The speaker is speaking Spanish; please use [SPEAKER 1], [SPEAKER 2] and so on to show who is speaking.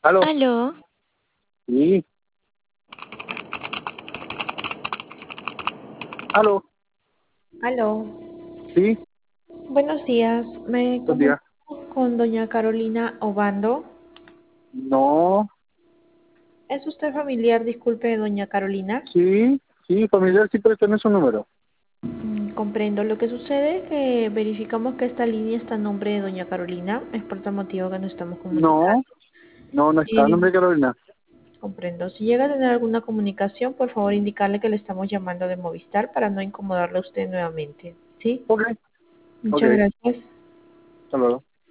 [SPEAKER 1] Aló,
[SPEAKER 2] Aló,
[SPEAKER 1] sí, aló,
[SPEAKER 2] aló.
[SPEAKER 1] sí,
[SPEAKER 2] Buenos días. Me
[SPEAKER 1] buen día.
[SPEAKER 2] comunico con doña Carolina Obando.
[SPEAKER 1] No,
[SPEAKER 2] ¿Es usted familiar, disculpe, de doña Carolina?
[SPEAKER 1] sí, familiar, sí, pero tenés un número.
[SPEAKER 2] Comprendo. Lo que sucede es que verificamos que esta línea está a nombre de doña Carolina. Es por tal motivo que nos estamos comunicando.
[SPEAKER 1] No, no está,
[SPEAKER 2] Eh,
[SPEAKER 1] nombre Carolina.
[SPEAKER 2] comprendo. Si llega a tener alguna comunicación, por favor indicarle que le estamos llamando de Movistar para no incomodarle a usted nuevamente. ¿Sí?
[SPEAKER 1] Ok, ok,
[SPEAKER 2] Muchas gracias.
[SPEAKER 1] hasta luego.